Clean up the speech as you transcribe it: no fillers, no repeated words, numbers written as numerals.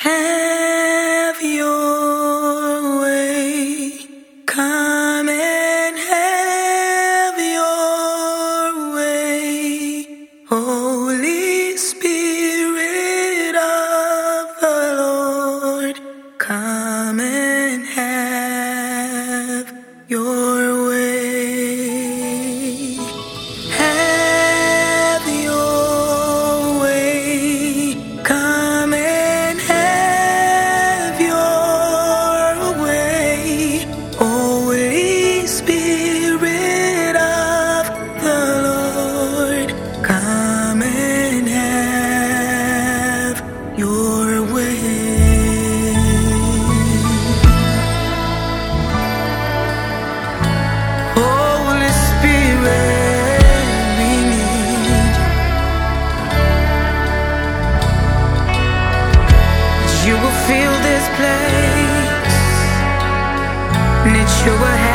Have your way, come and have your way, Holy Spirit of the Lord, come and have your way. Have your way, come and have your way, Holy Spirit of the Lord, come and have your way. Holy Spirit, we need you. You will fill this place, and that you will have